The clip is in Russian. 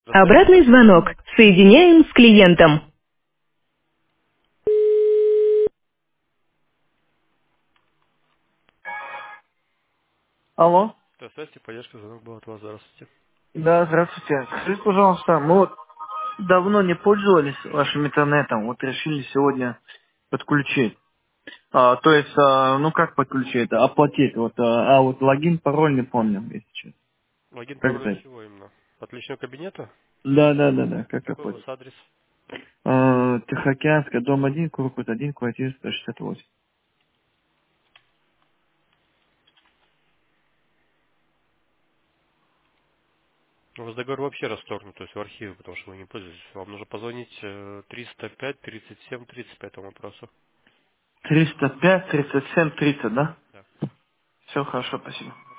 Обратный звонок. Соединяем с клиентом. Алло. Да, здравствуйте. Скажите, пожалуйста, мы вот давно не пользовались вашим интернетом, вот решили сегодня подключить. То есть, ну как подключить, оплатить, вот логин, пароль не помню, если честно. Как это? Да, как оплатить? Тихоокеанская, дом 1, корпус 1, квартира 168. Триста пять, 37, 30, да? Все хорошо, спасибо.